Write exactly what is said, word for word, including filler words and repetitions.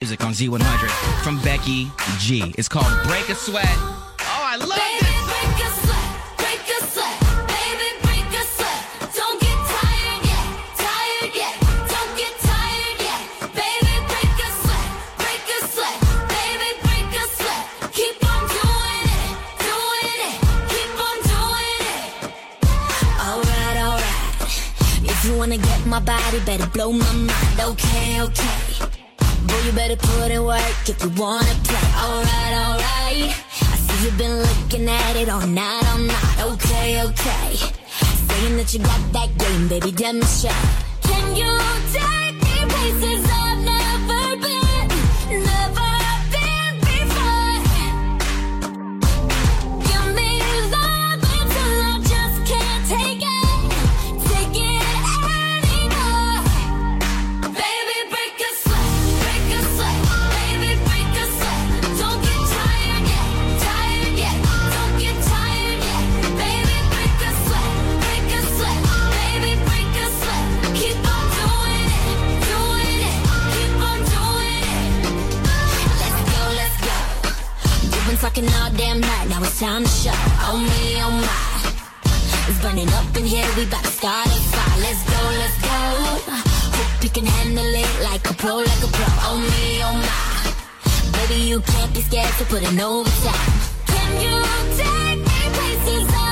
music on Z one hundred from Becky G. It's called Break a Sweat. Oh, I love Baby, this. break a sweat, break a sweat. Baby, break a sweat. Don't get tired yet, tired yet. Don't get tired yet. Baby, break a sweat, break a sweat. Baby, break a sweat. Keep on doing it, doing it. Keep on doing it. Alright, alright. If you wanna get my body, better blow my mind. Okay, okay. Boy, you better put in work if you wanna play. Alright, alright. I see you've been looking at it all night, all night. Okay, okay. Saying that you got that game, baby, demonstrate. Can you take me places I've never been, never been before? Give me love until I just can't take it, take it anymore. Baby, break a sweat, break a sweat. Baby, break a sweat. Don't get tired yet, tired yet. Don't get tired yet. Baby, break a sweat, break a sweat. Baby, break a sweat. Keep on doing it, doing it. Keep on doing it. Let's go, let's go. You've been talking all damn night, now it's time to show. Oh me, oh my. It's burning up in here, we bout to start a fire. Let's go, let's go. Hope you can handle it like a pro, like a pro. Oh me, oh my. Baby, you can't be scared to put in overtime. Can you take me places I